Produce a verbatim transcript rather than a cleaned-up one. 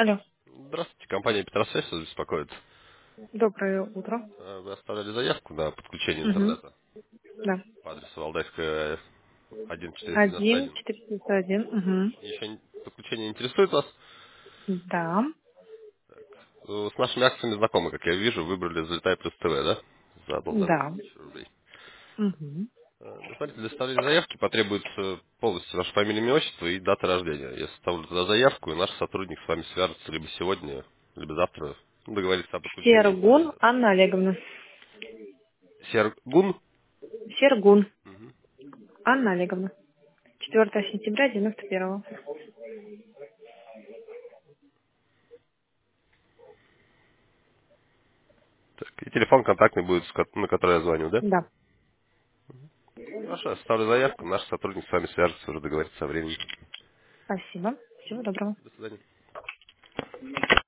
Алло, Здравствуйте, компания Петросвязь вас беспокоит. доброе утро. Э, Вы оставляли заявку на подключение Угу. интернета Да. по адресу Валдайская один четыреста девяносто Один, один. четыреста один. Угу. Еще не- подключение интересует вас? Да. Э, С нашими акциями знакомы, как я вижу, выбрали «Залетай плюс ТВ», да? За полторы Да. тысячи рублей. Угу. Э, Ну, смотрите, для составления заявки потребуется полностью ваше фамилия, имя, отчество и дата рождения. Я составлю туда заявку, и наш сотрудник с вами свяжется либо сегодня, либо завтра. Ну, договориться о подключении Сергун интернета. Анна Олеговна. Сергун? Сергун Мгм. Анна Олеговна. Четвертое сентября девяносто первого. Так, и телефон контактный будет, с ко- на который я звоню, да? Да. Хорошо, я составлю заявку, наш сотрудник с вами свяжется, уже договорится о времени. Спасибо. Всего доброго. До свидания.